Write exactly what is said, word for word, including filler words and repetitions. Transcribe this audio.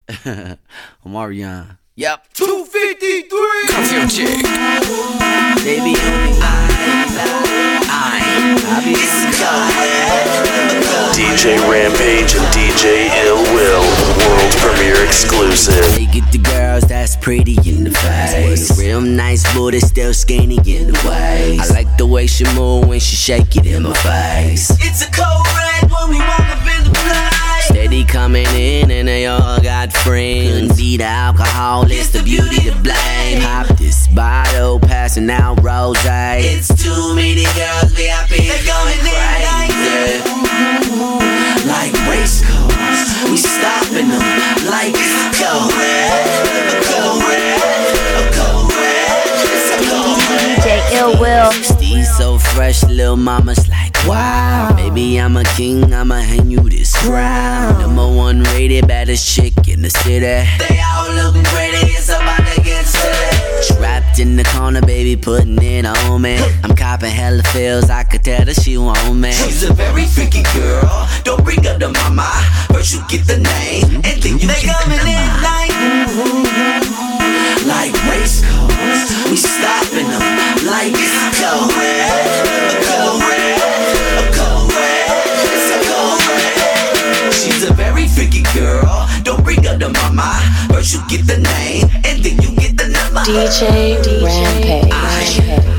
Omarion. Yep. two fifty-three. Confirm check. Baby, only I, I, I be D J Rampage and D J Ill Will, world premiere exclusive. They get the girls that's pretty in the face. Real nice booty, still skinny in the waist. I like the way she move when she shake it in my face. It's a cold red when we walk up in the place. Steady coming in and they all got friends. Couldn't be the alcohol, it's the beauty to blame. Pop this bottle, passing out rose. It's too many girls, we happy, they're going crazy. Like race cars, we stopping them like it's a cold red, a cold red, a cold red, it's a cold red. D J Ill Will. Steve's so fresh, lil' mama's like, wow. Baby, I'm a king, I'ma hand you this crown. Number one rated, baddest chick in the city. They all looking pretty, it's about to get silly. Trapped in the corner, baby, putting it on me. I'm copping hella feels, I could tell that she want me. She's a very freaky girl, don't bring up the mama. First you get the name, and then you they get coming the in like like race cars, we stopping them like it's a cold red, a cold red, a cold red, it's a cold red. She's a very freaky girl, don't bring up the mama. First you get the name, and then you get the number. D J Rampage.